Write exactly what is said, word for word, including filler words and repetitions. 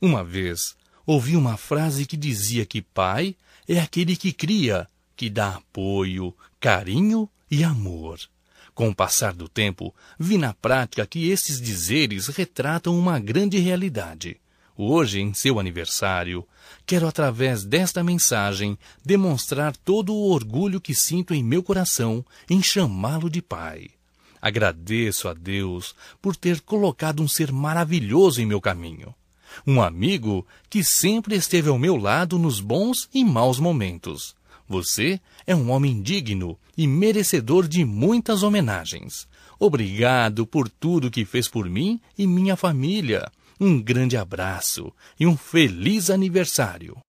Uma vez, ouvi uma frase que dizia que pai é aquele que cria, que dá apoio, carinho e amor. Com o passar do tempo, vi na prática que esses dizeres retratam uma grande realidade. Hoje, em seu aniversário, quero, através desta mensagem, demonstrar todo o orgulho que sinto em meu coração em chamá-lo de pai. Agradeço a Deus por ter colocado um ser maravilhoso em meu caminho. Um amigo que sempre esteve ao meu lado nos bons e maus momentos. Você é um homem digno e merecedor de muitas homenagens. Obrigado por tudo que fez por mim e minha família. Um grande abraço e um feliz aniversário.